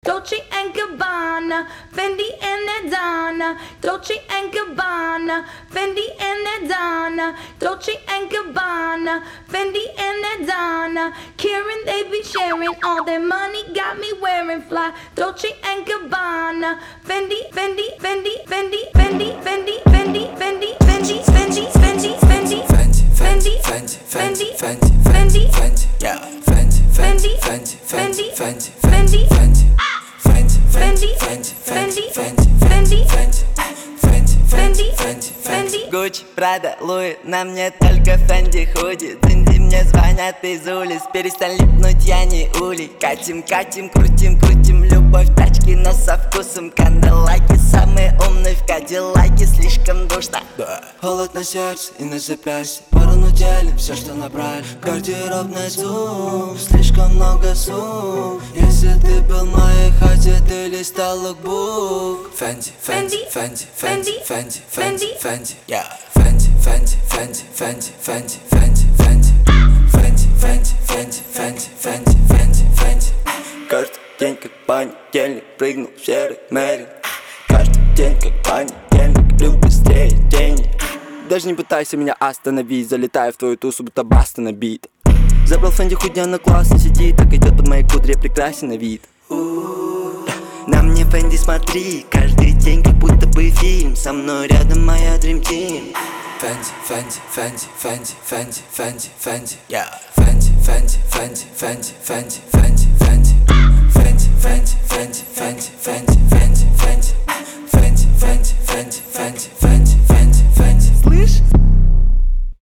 Dolce and Gabbana, Fendi and Adana, Dolce and Gabbana, Fendi and Adana, Dolce and Gabbana, Fendi and Adana. Karen, they be sharing all their money, got me wearing fly. Dolce and Gabbana, Fendi, Fendi, Fendi, Fendi, Fendi, Fendi, Fendi, Fendi, Fendi, Fendi, Fendi, Fendi, Fendi, Fendi, Fendi, Fendi, Fendi, yeah, Fendi, Fendi, Fendi, Fendi, Fendi, Fendi, Fendi, Fendi, Fendi, Fendi, Fendi, Fendi, Fendi, Fendi, Fendi. Гуччи, Прада, Луи, на мне только Фенди худи. Динди мне звонят из улиц, перестань липнуть, я не улей. Катим, катим, крутим, крутим, любовь тачки, но со вкусом канделаки. Самые умные в кадиллаке, слишком душно. Холод на сердце и на запястье, порвано теле, все, что набрали. Гардеробный зум, слишком много сумм. Если ты был в моей хате, ты листал лукбук. Fendi, Fendi, Fendi, Fendi, Fendi, Fendi, Fendi, yeah, Fendi, Fendi, Fendi, Fendi, Fendi, Fendi, Fendi, Fendi, Fendi, Fendi, Fendi, Fendi, Fendi, Fendi. Каждый день как понедельник, прыгнул в серый Мерин. Каждый день как понедельник, люблю быстрее денег. Даже не пытайся меня остановить, залетаю в твою тусу, будто баста набит. Забрал Фенди хуйня, но классно сидит, так идет под моей кудре, прекрасен на вид. На мне Фенди смотри, каждый день как будто бы фильм. Со мной рядом моя Dream Team. Fendi, Fendi, Fendi, Fendi, Fendi, Fendi, Fendi, yeah, Fendi, Fendi, Fendi, Fendi, Fendi, Fendi, Fendi, Fendi, Fendi, Fendi, Fendi, Fendi, Fendi.